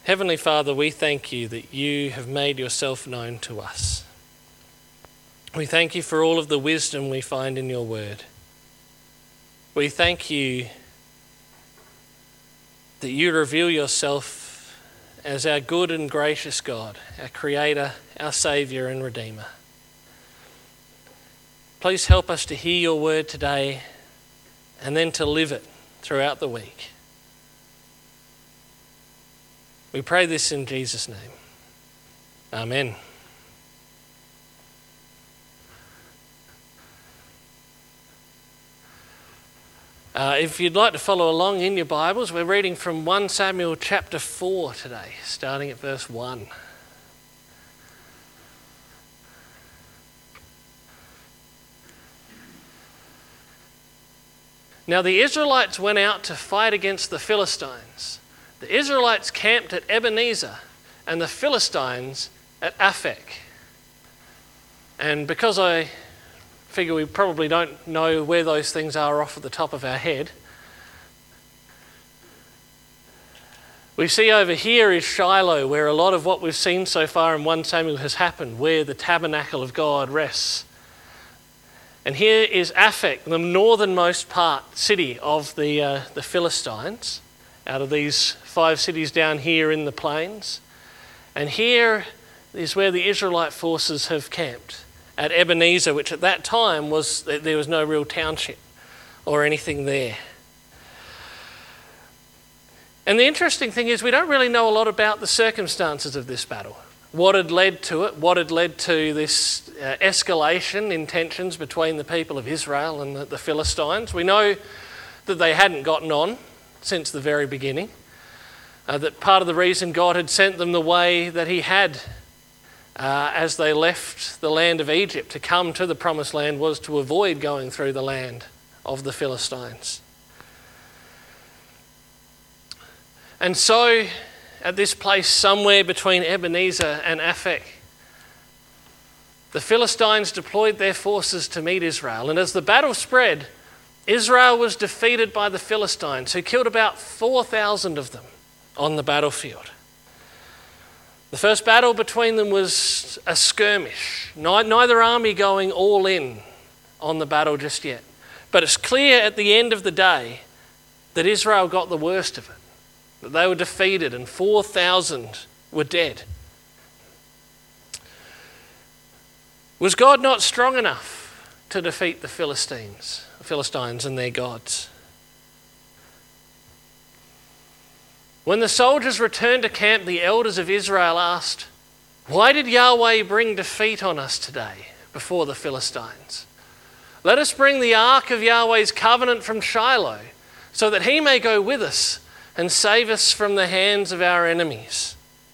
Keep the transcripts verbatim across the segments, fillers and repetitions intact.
Heavenly Father, we thank you that you have made yourself known to us. We thank you for all of the wisdom we find in your word. We thank you that you reveal yourself as our good and gracious God, our Creator, our Saviour and Redeemer. Please help us to hear your word today and then to live it throughout the week. We pray this in Jesus' name. Amen. Uh, if you'd like to follow along in your Bibles, we're reading from First Samuel chapter four today, starting at verse one. Now the Israelites went out to fight against the Philistines. The Israelites camped at Ebenezer and the Philistines at Aphek. And because I figure we probably don't know where those things are off at the top of our head, we see over here is Shiloh, where a lot of what we've seen so far in First Samuel has happened, where the tabernacle of God rests. And here is Aphek, the northernmost part, city of the, uh, the Philistines, out of these five cities down here in the plains. And here is where the Israelite forces have camped, at Ebenezer, which at that time was, there was no real township or anything there. And the interesting thing is we don't really know a lot about the circumstances of this battle. What had led to it, what had led to this uh, escalation in tensions between the people of Israel and the, the Philistines. We know that they hadn't gotten on since the very beginning. Uh, that part of the reason God had sent them the way that he had uh, as they left the land of Egypt to come to the promised land was to avoid going through the land of the Philistines. And so at this place somewhere between Ebenezer and Aphek, the Philistines deployed their forces to meet Israel. And as the battle spread, Israel was defeated by the Philistines, who killed about four thousand of them on the battlefield. The first battle between them was a skirmish, neither army going all in on the battle just yet. But it's clear at the end of the day that Israel got the worst of it, that they were defeated and four thousand were dead. Was God not strong enough to defeat the Philistines? Philistines and their gods? When the soldiers returned to camp, the elders of Israel asked, "Why did Yahweh bring defeat on us today before the Philistines? Let us bring the ark of Yahweh's covenant from Shiloh, so that he may go with us and save us from the hands of our enemies."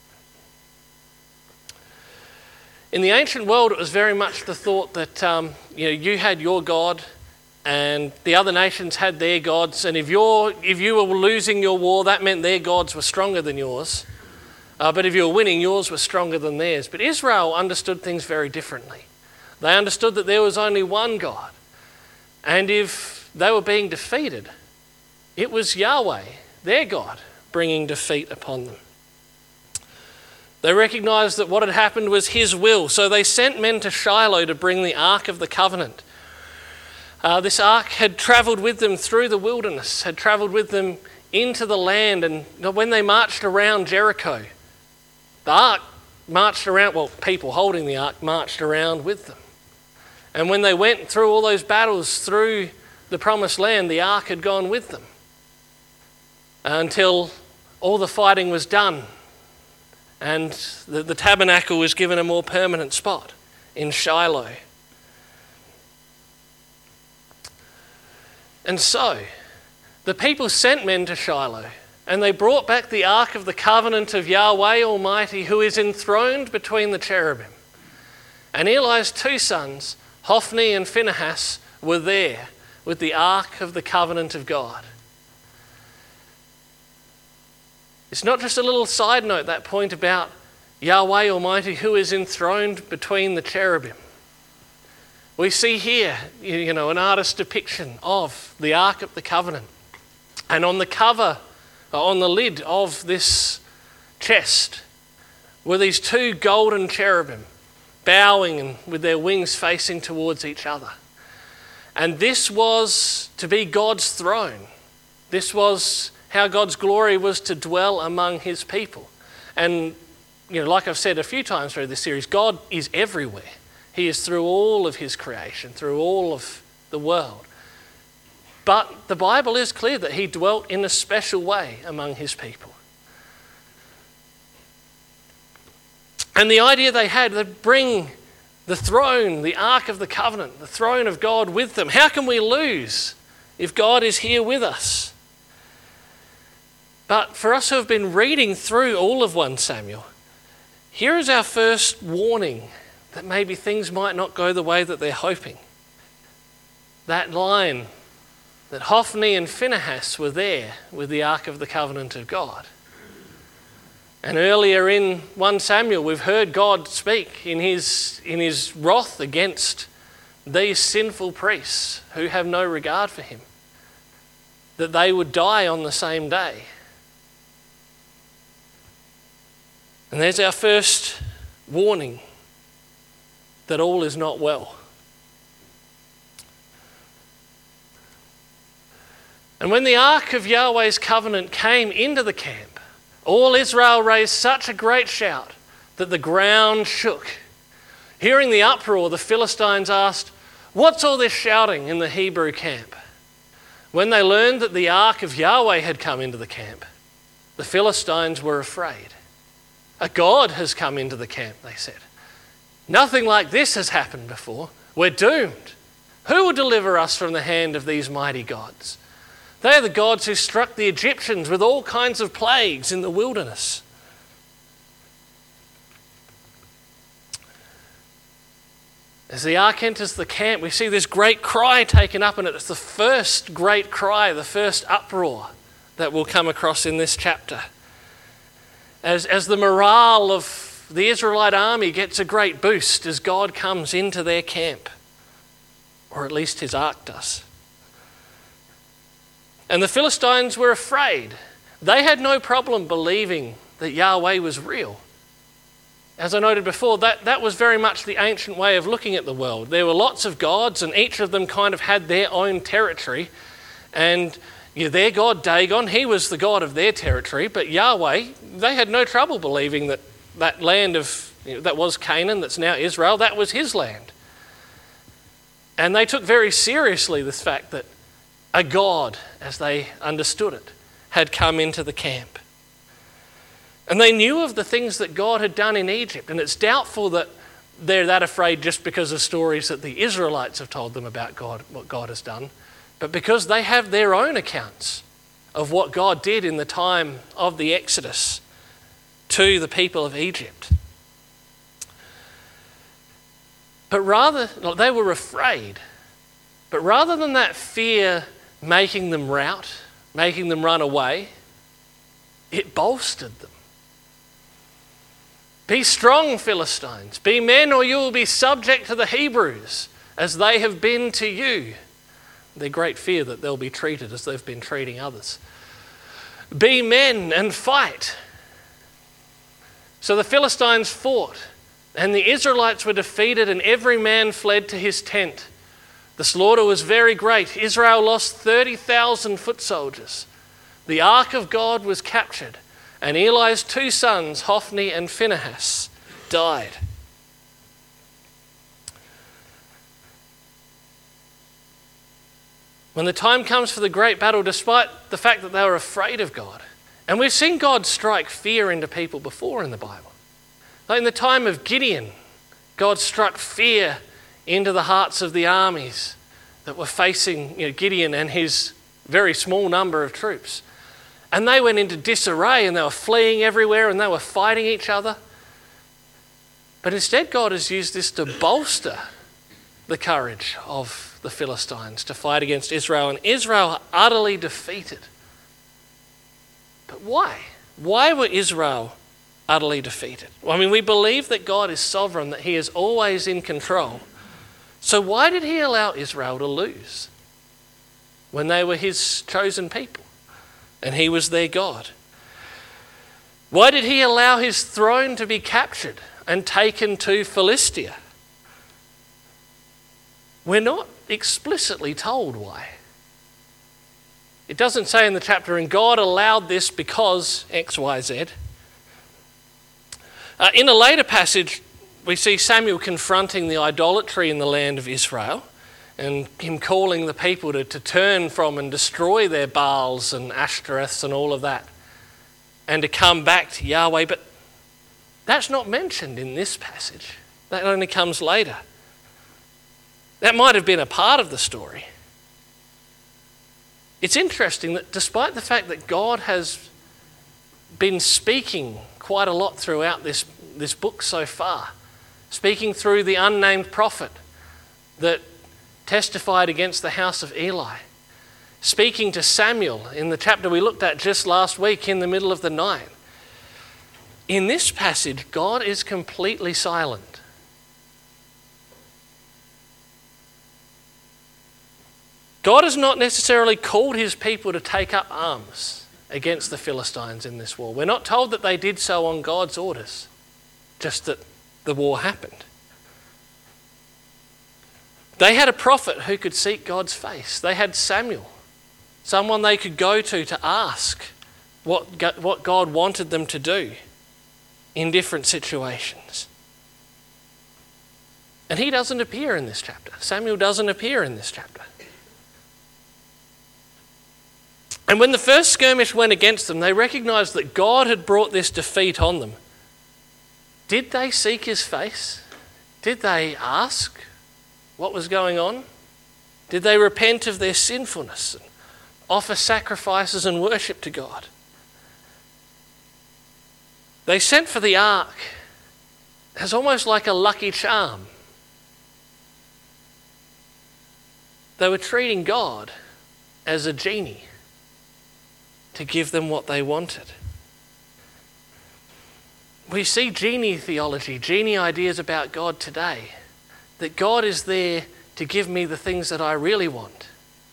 In the ancient world, it was very much the thought that um, you know, you had your God and the other nations had their gods, and if you're if you were losing your war, that meant their gods were stronger than yours. Uh, but if you were winning, yours was stronger than theirs. But Israel understood things very differently. They understood that there was only one God. And if they were being defeated, it was Yahweh, their God, bringing defeat upon them. They recognised that what had happened was his will, so they sent men to Shiloh to bring the Ark of the Covenant. Uh, this ark had travelled with them through the wilderness, had travelled with them into the land, and when they marched around Jericho, the ark marched around, well, people holding the ark marched around with them. And when they went through all those battles through the promised land, the ark had gone with them until all the fighting was done and the, the tabernacle was given a more permanent spot in Shiloh. And so, the people sent men to Shiloh, and they brought back the ark of the covenant of Yahweh Almighty, who is enthroned between the cherubim. And Eli's two sons, Hophni and Phinehas, were there with the ark of the covenant of God. It's not just a little side note, that point about Yahweh Almighty, who is enthroned between the cherubim. We see here, you know, an artist's depiction of the Ark of the Covenant. And on the cover, on the lid of this chest were these two golden cherubim bowing and with their wings facing towards each other. And this was to be God's throne. This was how God's glory was to dwell among his people. And, you know, like I've said a few times through this series, God is everywhere. He is through all of his creation, through all of the world. But the Bible is clear that he dwelt in a special way among his people. And the idea they had, they'd bring the throne, the Ark of the Covenant, the throne of God with them. How can we lose if God is here with us? But for us who have been reading through all of First Samuel, here is our first warning that maybe things might not go the way that they're hoping. That line that Hophni and Phinehas were there with the Ark of the Covenant of God. And earlier in First Samuel, we've heard God speak in his, in his wrath against these sinful priests who have no regard for him, that they would die on the same day. And there's our first warning that all is not well. And when the Ark of Yahweh's covenant came into the camp, all Israel raised such a great shout that the ground shook. Hearing the uproar, the Philistines asked, "What's all this shouting in the Hebrew camp?" When they learned that the Ark of Yahweh had come into the camp, the Philistines were afraid. "A god has come into the camp," they said. "Nothing like this has happened before. We're doomed. Who will deliver us from the hand of these mighty gods? They are the gods who struck the Egyptians with all kinds of plagues in the wilderness." As the ark enters the camp, we see this great cry taken up, and it's the first great cry, the first uproar that we'll come across in this chapter. As, as the morale of the Israelite army gets a great boost as God comes into their camp, or at least his ark does. And the Philistines were afraid. They had no problem believing that Yahweh was real. As I noted before, that, that was very much the ancient way of looking at the world. There were lots of gods, and each of them kind of had their own territory. And yeah, their god Dagon, he was the god of their territory, but Yahweh, they had no trouble believing that that land of, you know, that was Canaan, that's now Israel, that was his land. And they took very seriously this fact that a god, as they understood it, had come into the camp. And they knew of the things that God had done in Egypt, and it's doubtful that they're that afraid just because of stories that the Israelites have told them about God, what God has done, but because they have their own accounts of what God did in the time of the Exodus to the people of Egypt. But rather, they were afraid. But rather than that fear making them rout, making them run away, it bolstered them. "Be strong, Philistines. Be men, or you will be subject to the Hebrews, as they have been to you." Their great fear that they'll be treated as they've been treating others. "Be men and fight." So the Philistines fought, and the Israelites were defeated, and every man fled to his tent. The slaughter was very great. Israel lost thirty thousand foot soldiers. The ark of God was captured, and Eli's two sons, Hophni and Phinehas, died. When the time comes for the great battle, despite the fact that they were afraid of God, and we've seen God strike fear into people before in the Bible. Like in the time of Gideon, God struck fear into the hearts of the armies that were facing, you know, Gideon and his very small number of troops. And they went into disarray, and they were fleeing everywhere, and they were fighting each other. But instead, God has used this to bolster the courage of the Philistines to fight against Israel, and Israel utterly defeated. But why? Why were Israel utterly defeated? Well, I mean, we believe that God is sovereign, that he is always in control. So why did he allow Israel to lose when they were his chosen people and he was their God? Why did he allow his throne to be captured and taken to Philistia? We're not explicitly told why. It doesn't say in the chapter, and God allowed this because X, Y, Z. Uh, in a later passage, we see Samuel confronting the idolatry in the land of Israel and him calling the people to, to turn from and destroy their Baals and Ashtoreths and all of that and to come back to Yahweh. But that's not mentioned in this passage. That only comes later. That might have been a part of the story. It's interesting that despite the fact that God has been speaking quite a lot throughout this, this book so far, speaking through the unnamed prophet that testified against the house of Eli, speaking to Samuel in the chapter we looked at just last week in the middle of the night. In this passage, God is completely silent. God has not necessarily called his people to take up arms against the Philistines in this war. We're not told that they did so on God's orders, just that the war happened. They had a prophet who could seek God's face. They had Samuel, someone they could go to to ask what, what God wanted them to do in different situations. And he doesn't appear in this chapter. Samuel doesn't appear in this chapter. And when the first skirmish went against them, they recognised that God had brought this defeat on them. Did they seek his face? Did they ask what was going on? Did they repent of their sinfulness and offer sacrifices and worship to God? They sent for the ark as almost like a lucky charm. They were treating God as a genie to give them what they wanted. We see genie theology, genie ideas about God today, that God is there to give me the things that I really want.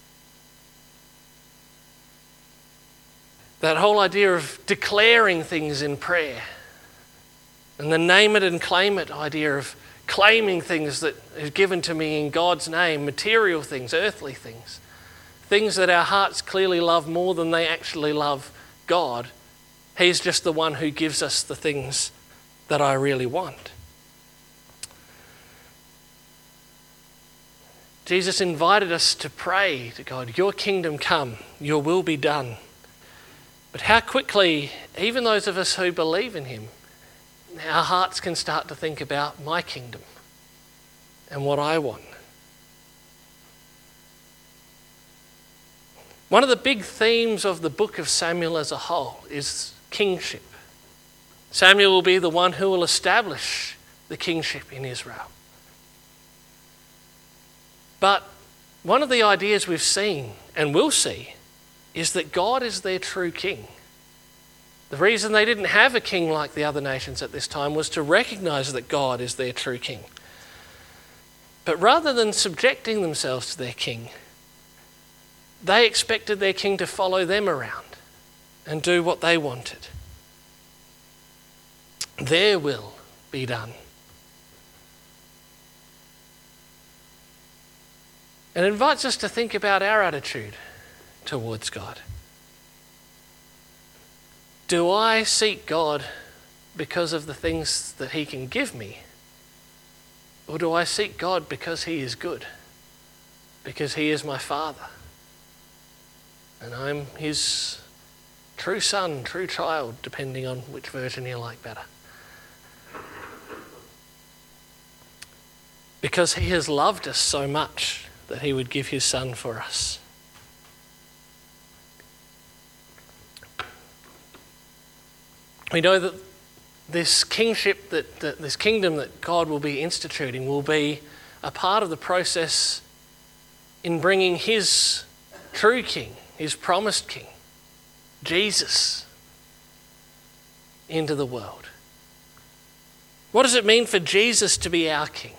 That whole idea of declaring things in prayer and the name it and claim it idea of claiming things that is given to me in God's name, material things, earthly things. Things that our hearts clearly love more than they actually love God. He's just the one who gives us the things that I really want. Jesus invited us to pray to God, your kingdom come, your will be done. But how quickly, even those of us who believe in him, our hearts can start to think about my kingdom and what I want. One of the big themes of the book of Samuel as a whole is kingship. Samuel will be the one who will establish the kingship in Israel. But one of the ideas we've seen and will see is that God is their true king. The reason they didn't have a king like the other nations at this time was to recognize that God is their true king. But rather than subjecting themselves to their king, they expected their king to follow them around and do what they wanted. Their will be done. And it invites us to think about our attitude towards God. Do I seek God because of the things that he can give me? Or do I seek God because he is good? Because he is my Father? And I'm his true son, true child, depending on which version you like better. Because he has loved us so much that he would give his son for us. We know that this kingship, that, that this kingdom that God will be instituting will be a part of the process in bringing his true king, his promised king, Jesus, into the world. What does it mean for Jesus to be our king?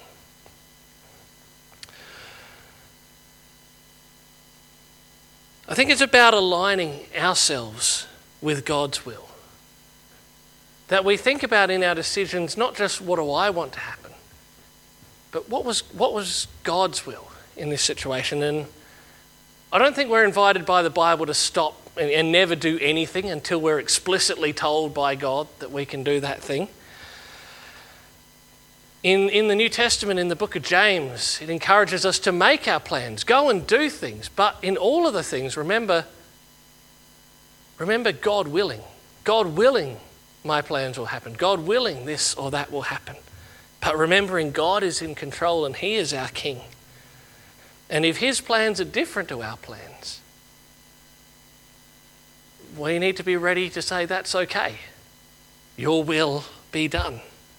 I think it's about aligning ourselves with God's will. that we think about in our decisions not just what do I want to happen, but what was what was God's will in this situation. And I don't think we're invited by the Bible to stop and, and never do anything until we're explicitly told by God that we can do that thing. In, in the New Testament, in the book of James, it encourages us to make our plans, go and do things. But in all of the things, remember, remember God willing. God willing, my plans will happen. God willing, this or that will happen. But remembering God is in control and he is our king. And if his plans are different to our plans, we need to be ready to say that's okay. Your will be done.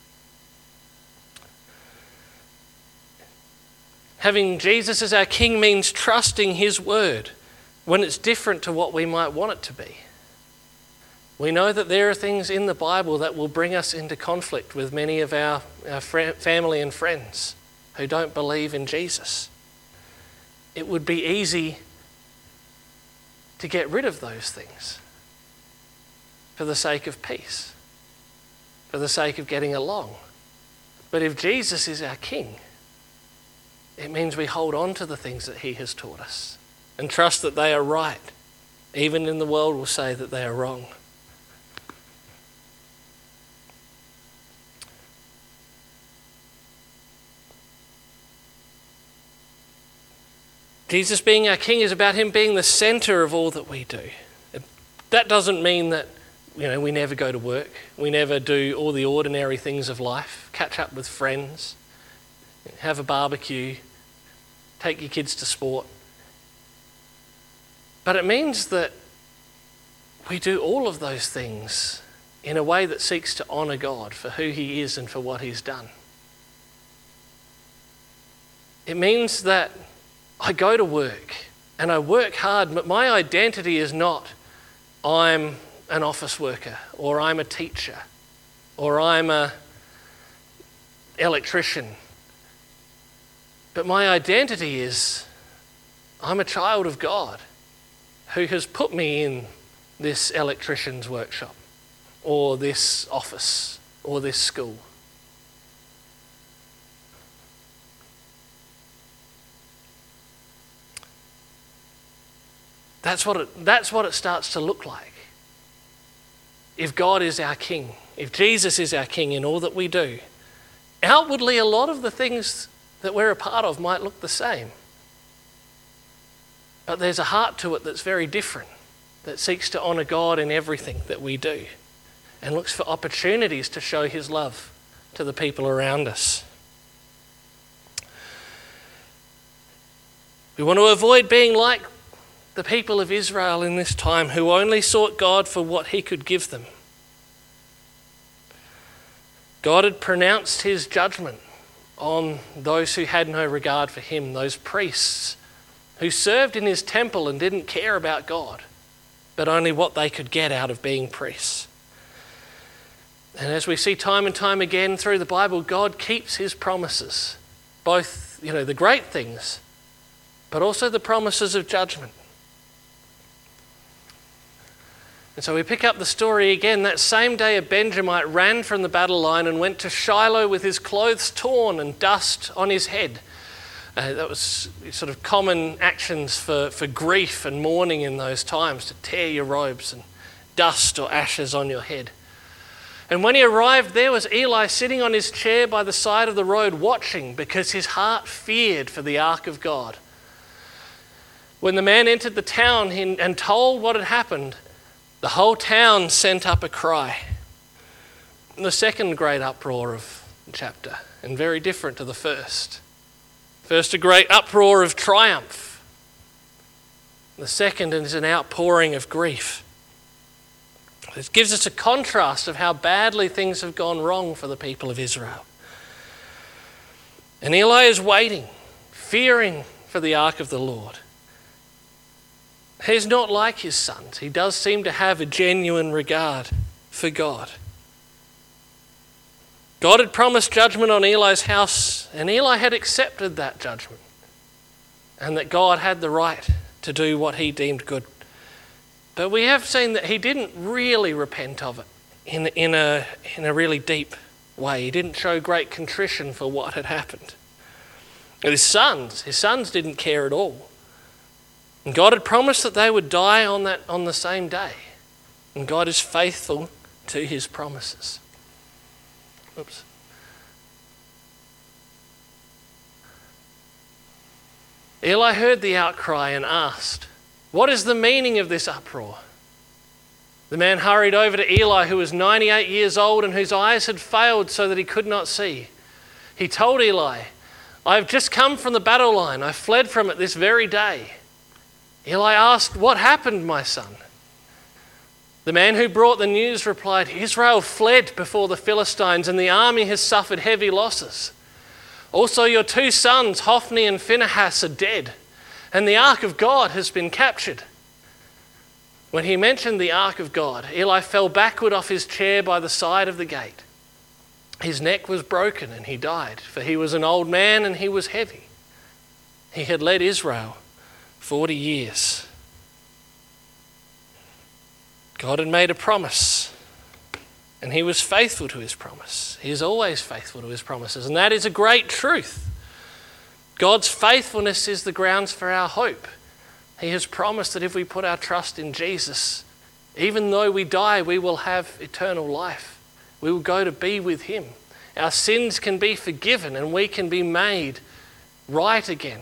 Having Jesus as our king means trusting his word when it's different to what we might want it to be. We know that there are things in the Bible that will bring us into conflict with many of our, our fr- family and friends who don't believe in Jesus. It would be easy to get rid of those things for the sake of peace, for the sake of getting along. But if Jesus is our king, it means we hold on to the things that he has taught us and trust that they are right, even in the world will say that they are wrong. Jesus being our king is about him being the centre of all that we do. That doesn't mean that, you know, we never go to work, we never do all the ordinary things of life, catch up with friends, have a barbecue, take your kids to sport. But it means that we do all of those things in a way that seeks to honour God for who he is and for what he's done. It means that I go to work and I work hard, but my identity is not I'm an office worker or I'm a teacher or I'm a electrician. But my identity is I'm a child of God who has put me in this electrician's workshop or this office or this school. That's what it, that's what it starts to look like. If God is our king, if Jesus is our king in all that we do, outwardly a lot of the things that we're a part of might look the same. But there's a heart to it that's very different, that seeks to honour God in everything that we do and looks for opportunities to show his love to the people around us. We want to avoid being like the people of Israel in this time who only sought God for what he could give them. God had pronounced his judgment on those who had no regard for him, those priests who served in his temple and didn't care about God, but only what they could get out of being priests. And as we see time and time again through the Bible, God keeps his promises, both, you know, the great things, but also the promises of judgment. And so we pick up the story again. That same day a Benjamite ran from the battle line and went to Shiloh with his clothes torn and dust on his head. Uh, that was sort of common actions for, for grief and mourning in those times, to tear your robes and dust or ashes on your head. And when he arrived, there was Eli sitting on his chair by the side of the road watching, because his heart feared for the ark of God. When the man entered the town and told what had happened, the whole town sent up a cry. The second great uproar of the chapter, and very different to the first. First, a great uproar of triumph. The second is an outpouring of grief. It gives us a contrast of how badly things have gone wrong for the people of Israel. And Eli is waiting, fearing for the ark of the Lord. He's not like his sons. He does seem to have a genuine regard for God. God had promised judgment on Eli's house, and Eli had accepted that judgment, and that God had the right to do what he deemed good. But we have seen that he didn't really repent of it in, in, a, in a really deep way. He didn't show great contrition for what had happened. And his sons, his sons didn't care at all. And God had promised that they would die on that on the same day. And God is faithful to his promises. Oops. Eli heard the outcry and asked, "What is the meaning of this uproar?" The man hurried over to Eli, who was ninety-eight years old and whose eyes had failed so that he could not see. He told Eli, "I have just come from the battle line. I fled from it this very day." Eli asked, "What happened, my son?" The man who brought the news replied, "Israel fled before the Philistines and the army has suffered heavy losses. Also your two sons, Hophni and Phinehas, are dead, and the ark of God has been captured." When he mentioned the ark of God, Eli fell backward off his chair by the side of the gate. His neck was broken and he died, for he was an old man and he was heavy. He had led Israel forty years. God had made a promise, and he was faithful to his promise. He is always faithful to his promises, and that is a great truth. God's faithfulness is the grounds for our hope. He has promised that if we put our trust in Jesus, even though we die, we will have eternal life. We will go to be with him. Our sins can be forgiven and we can be made right again.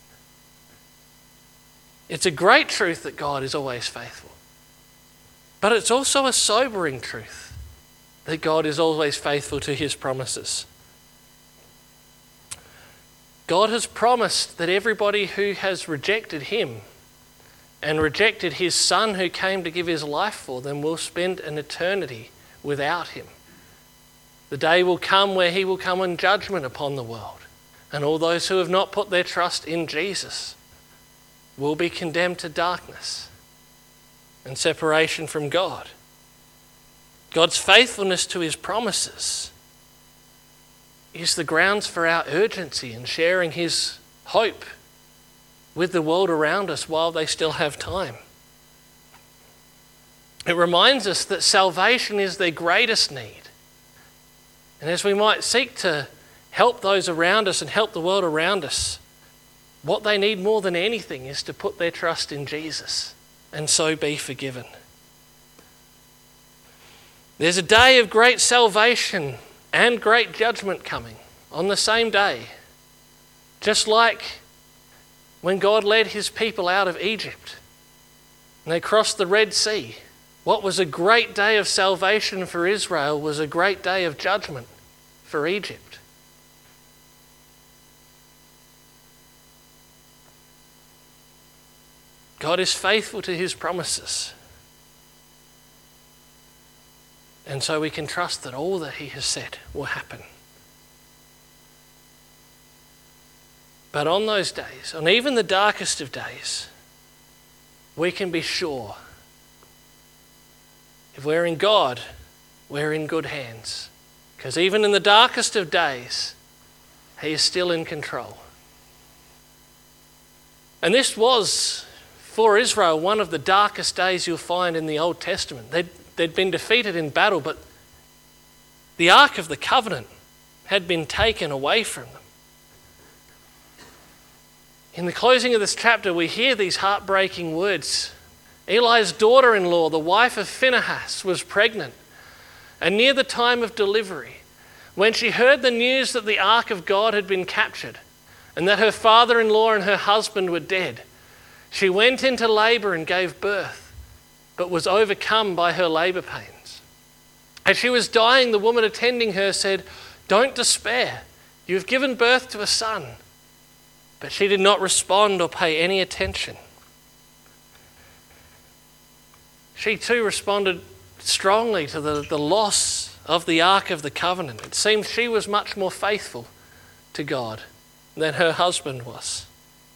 It's a great truth that God is always faithful. But it's also a sobering truth that God is always faithful to his promises. God has promised that everybody who has rejected him and rejected his Son who came to give his life for them will spend an eternity without him. The day will come where he will come in judgment upon the world, and all those who have not put their trust in Jesus will be condemned to darkness and separation from God. God's faithfulness to his promises is the grounds for our urgency in sharing his hope with the world around us while they still have time. It reminds us that salvation is their greatest need. And as we might seek to help those around us and help the world around us, what they need more than anything is to put their trust in Jesus and so be forgiven. There's a day of great salvation and great judgment coming on the same day. Just like when God led his people out of Egypt and they crossed the Red Sea. What was a great day of salvation for Israel was a great day of judgment for Egypt. God is faithful to his promises. And so we can trust that all that he has said will happen. But on those days, on even the darkest of days, we can be sure if we're in God, we're in good hands. Because even in the darkest of days, he is still in control. And this was, for Israel, one of the darkest days you'll find in the Old Testament. They'd, they'd been defeated in battle, but the Ark of the Covenant had been taken away from them. In the closing of this chapter, we hear these heartbreaking words. Eli's daughter-in-law, the wife of Phinehas, was pregnant, and near the time of delivery, when she heard the news that the ark of God had been captured and that her father-in-law and her husband were dead, she went into labour and gave birth, but was overcome by her labour pains. As she was dying, the woman attending her said, "Don't despair, you have given birth to a son." But she did not respond or pay any attention. She too responded strongly to the, the loss of the Ark of the Covenant. It seems she was much more faithful to God than her husband was.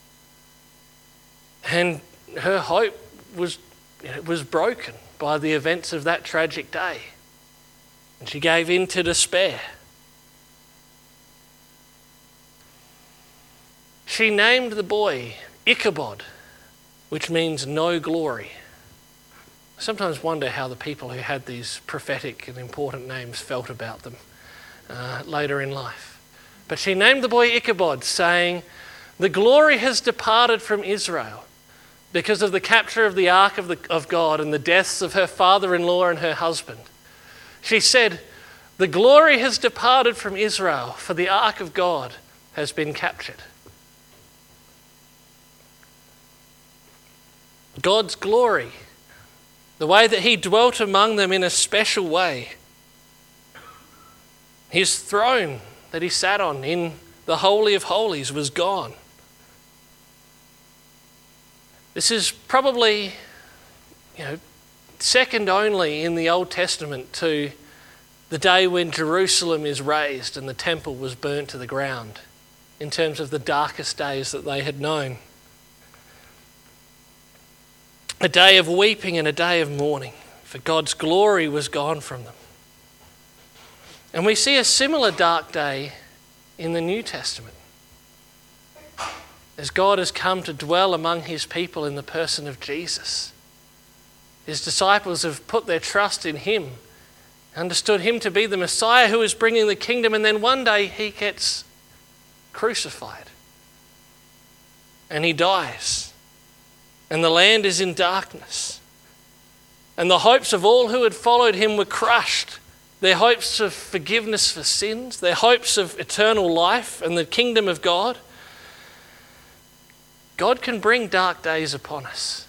And her hope was, was broken by the events of that tragic day. And she gave in to despair. She named the boy Ichabod, which means no glory. I sometimes wonder how the people who had these prophetic and important names felt about them uh, later in life. But she named the boy Ichabod, saying, "The glory has departed from Israel because of the capture of the ark of, the, of God and the deaths of her father-in-law and her husband." She said, "The glory has departed from Israel, for the ark of God has been captured." God's glory, the way that he dwelt among them in a special way, his throne that he sat on in the Holy of Holies was gone. This is probably, you know, second only in the Old Testament to the day when Jerusalem is razed and the temple was burnt to the ground, in terms of the darkest days that they had known. A day of weeping and a day of mourning, for God's glory was gone from them. And we see a similar dark day in the New Testament, as God has come to dwell among his people in the person of Jesus. His disciples have put their trust in him, understood him to be the Messiah who is bringing the kingdom, and then one day he gets crucified and he dies and the land is in darkness, and the hopes of all who had followed him were crushed. Their hopes of forgiveness for sins, their hopes of eternal life and the kingdom of God. God can bring dark days upon us.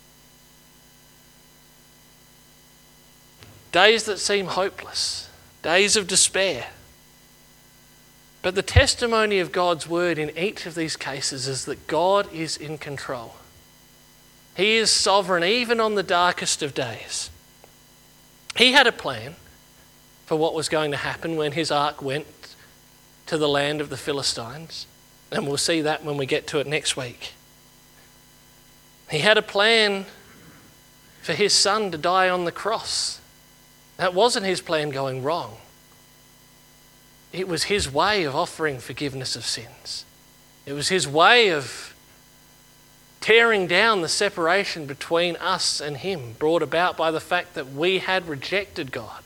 Days that seem hopeless, days of despair. But the testimony of God's word in each of these cases is that God is in control. He is sovereign even on the darkest of days. He had a plan for what was going to happen when his ark went to the land of the Philistines, and we'll see that when we get to it next week. He had a plan for his son to die on the cross. That wasn't his plan going wrong. It was his way of offering forgiveness of sins. It was his way of tearing down the separation between us and him, brought about by the fact that we had rejected God.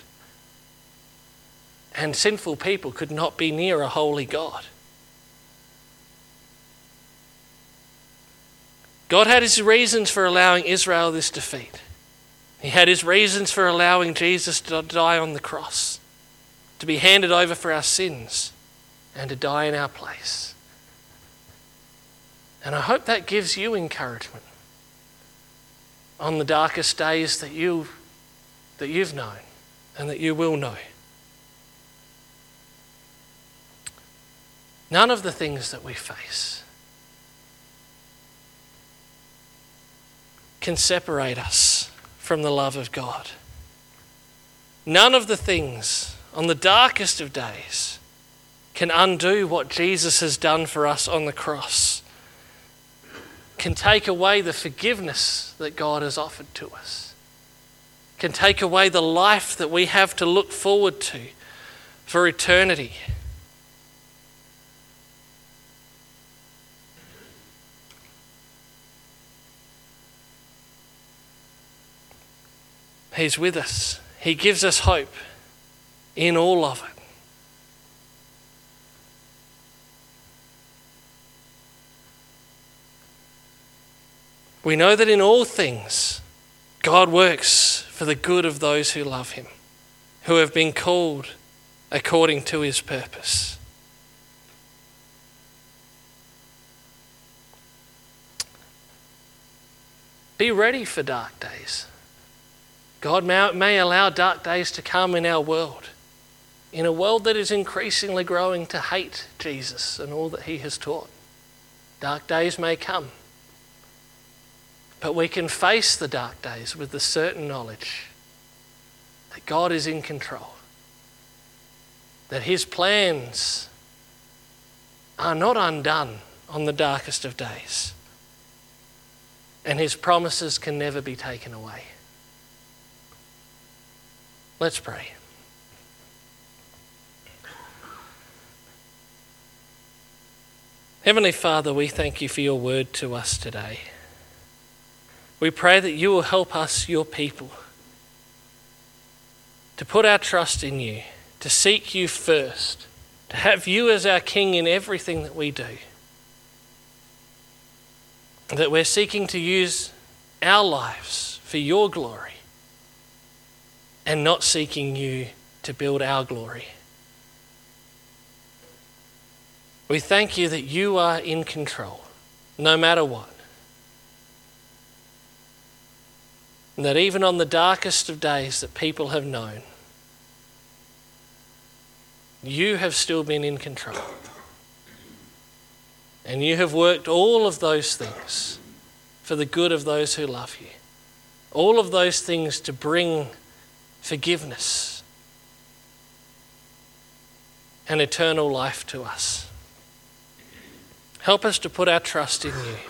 And sinful people could not be near a holy God. God had his reasons for allowing Israel this defeat. He had his reasons for allowing Jesus to die on the cross, to be handed over for our sins, and to die in our place. And I hope that gives you encouragement on the darkest days that you that you've known and that you will know. None of the things that we face can separate us from the love of God. None of the things on the darkest of days can undo what Jesus has done for us on the cross, can take away the forgiveness that God has offered to us, can take away the life that we have to look forward to for eternity. He's with us. He gives us hope in all of it. We know that in all things, God works for the good of those who love him, who have been called according to his purpose. Be ready for dark days. God may, may allow dark days to come in our world, in a world that is increasingly growing to hate Jesus and all that he has taught. Dark days may come, but we can face the dark days with the certain knowledge that God is in control, that his plans are not undone on the darkest of days, and his promises can never be taken away. Let's pray. Heavenly Father, we thank you for your word to us today. We pray that you will help us, your people, to put our trust in you, to seek you first, to have you as our King in everything that we do. That we're seeking to use our lives for your glory and not seeking you to build our glory. We thank you that you are in control, no matter what. And that even on the darkest of days that people have known, you have still been in control. And you have worked all of those things for the good of those who love you. All of those things to bring forgiveness and eternal life to us. Help us to put our trust in you,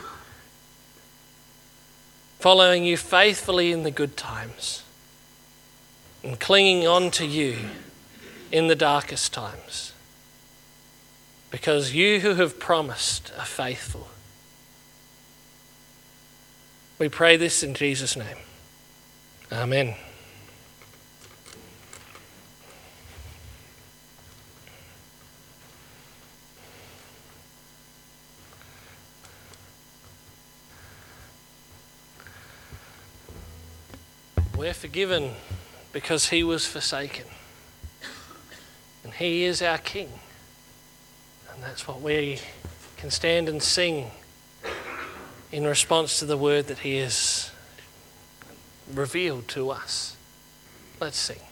following you faithfully in the good times and clinging on to you in the darkest times. Because you who have promised are faithful. We pray this in Jesus' name. Amen. We're forgiven because he was forsaken. And he is our King. And that's what we can stand and sing in response to the word that he has revealed to us. Let's sing.